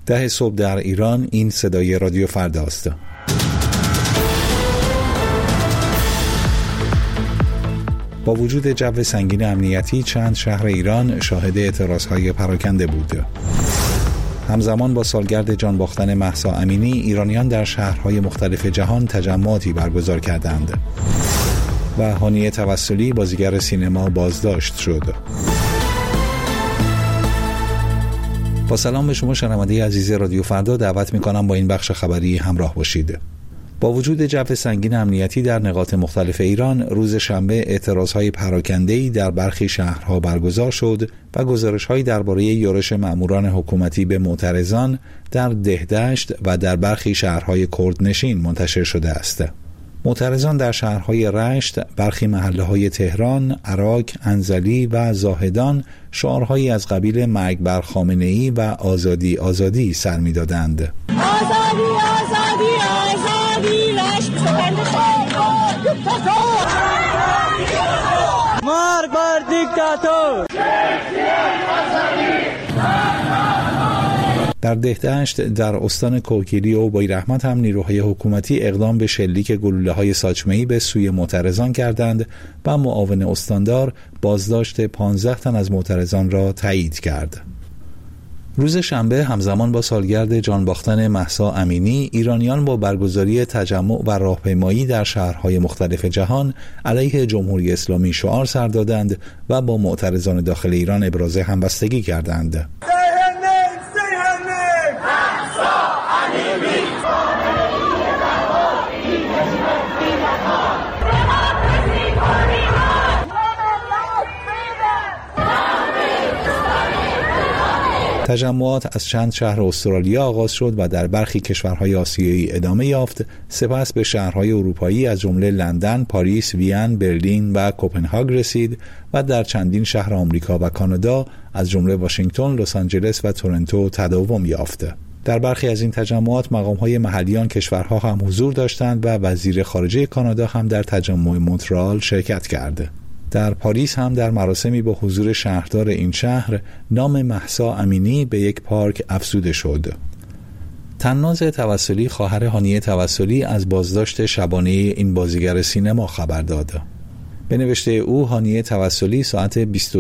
10 صبح در ایران. این صدای رادیو فردا است. با وجود جو سنگین امنیتی، چند شهر ایران شاهد اعتراضهای پراکنده بود. همزمان با سالگرد جان باختن مهسا امینی، ایرانیان در شهرهای مختلف جهان تجمعاتی برگزار کردند و هانیه توسلی، بازیگر سینما، بازداشت شد. با سلام به شما شنونده عزیز رادیو فردا، دعوت می‌کنم با این بخش خبری همراه باشید. با وجود جو سنگین امنیتی در نقاط مختلف ایران، روز شنبه اعتراضهای پراکنده‌ای در برخی شهرها برگزار شد و گزارش‌هایی درباره یورش مأموران حکومتی به معترضان در دهدشت و در برخی شهرهای کردنشین منتشر شده است. معترضان در شهرهای رشت، برخی محله‌های تهران، عراق، انزلی و زاهدان شعارهایی از قبیل مرگ بر خامنه‌ای و آزادی آزادی سر می‌دادند. آزادی آزادی آزادی رشت مرگ بر دیکتاتور. در دهدشت در استان کوکیلی و بویرحمت هم نیروهای حکومتی اقدام به شلیک گلوله‌های ساچمه‌ای به سوی معترضان کردند و معاون استاندار بازداشت 15 تن از معترضان را تایید کرد. روز شنبه همزمان با سالگرد جان باختن مهسا امینی، ایرانیان با برگزاری تجمع و راهپیمایی در شهرهای مختلف جهان علیه جمهوری اسلامی شعار سر دادند و با معترضان داخل ایران ابراز همبستگی کردند. تجمعات از چند شهر استرالیا آغاز شد و در برخی کشورهای آسیایی ادامه یافت، سپس به شهرهای اروپایی از جمله لندن، پاریس، وین، برلین و کوپنهاگ رسید و در چندین شهر آمریکا و کانادا از جمله واشنگتن، لس آنجلس و تورنتو تداوم یافت. در برخی از این تجمعات مقام‌های محلی آن کشورها هم حضور داشتند و وزیر خارجه کانادا هم در تجمع مونترال شرکت کرد. در پاریس هم در مراسمی با حضور شهردار این شهر نام مهسا امینی به یک پارک افزوده شد. تناز توسلی، خواهر هانیه توسلی، از بازداشت شبانه این بازیگر سینما خبر داد. به نوشته او، هانیه توسلی ساعت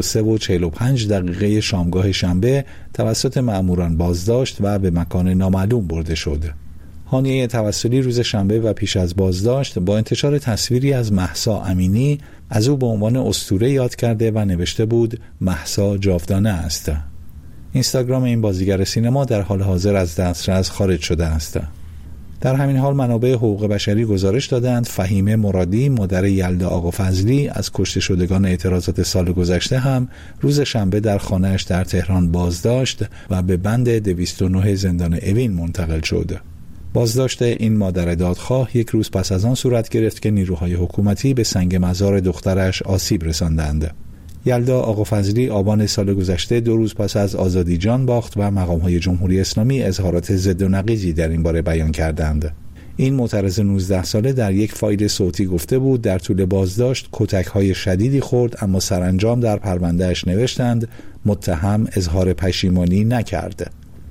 23:45 شامگاه شنبه توسط مأموران بازداشت و به مکان نامعلوم برده شد. هانیه توسلی روز شنبه و پیش از بازداشت با انتشار تصویری از مهسا امینی از او به عنوان اسطوره یاد کرده و نوشته بود مهسا جاودانه است. اینستاگرام این بازیگر سینما در حال حاضر از دسترس خارج شده است. در همین حال منابع حقوق بشری گزارش دادند فهیمه مرادی، مادر یلدا آقافضلی از کشته شدگان اعتراضات سال گذشته، هم روز شنبه در خانه‌اش در تهران بازداشت و به بند 209 زندان اوین منتقل شد. بازداشت این مادر دادخواه یک روز پس از آن صورت گرفت که نیروهای حکومتی به سنگ مزار دخترش آسیب رساندند. یلدا آقافضلی آبان سال گذشته 2 روز پس از آزادی جان باخت و مقام‌های جمهوری اسلامی اظهارات ضد و نقیضی در این باره بیان کردند. این معترض 19 ساله در یک فایل صوتی گفته بود در طول بازداشت کتک‌های شدیدی خورد، اما سرانجام در پرونده‌اش نوشتند متهم اظهار پشیمانی نکرد.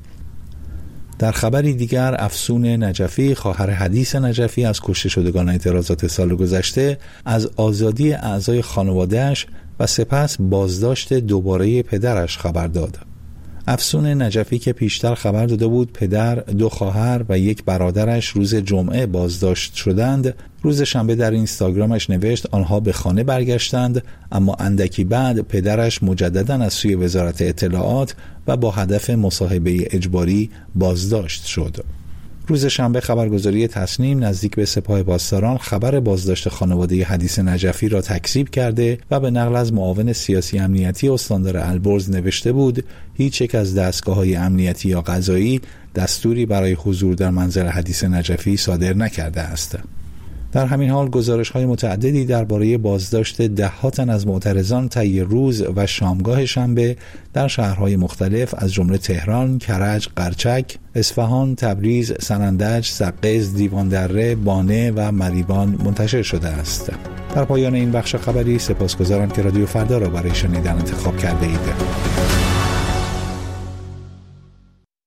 در خبری دیگر، افسون نجفی، خواهر حدیث نجفی از کشته شدگان اعتراضات سال گذشته، از آزادی اعضای خانواده‌اش و سپس بازداشت دوباره پدرش خبر داد. افسون نجفی که پیشتر خبر داده بود پدر، 2 خواهر و 1 برادرش روز جمعه بازداشت شدند، روز شنبه در اینستاگرامش نوشت آنها به خانه برگشتند، اما اندکی بعد پدرش مجدداً از سوی وزارت اطلاعات و با هدف مصاحبه اجباری بازداشت شد. روز شنبه خبرگزاری تصنیم نزدیک به سپاه پاسداران خبر بازداشت خانواده حدیث نجفی را تکذیب کرده و به نقل از معاون سیاسی امنیتی استاندار البرز نوشته بود هیچ یک از دستگاه‌های امنیتی یا قضایی دستوری برای حضور در منزل حدیث نجفی صادر نکرده است. در همین حال گزارش‌های متعددی درباره بازداشت 10 تن از معترضان طی روز و شامگاه شنبه در شهرهای مختلف از جمله تهران، کرج، قرچک، اصفهان، تبریز، سنندج، سقز، دیواندره، بانه و مریوان منتشر شده است. در پایان این بخش خبری سپاسگزارم که رادیو فردا را برای شنیدن انتخاب کرده اید.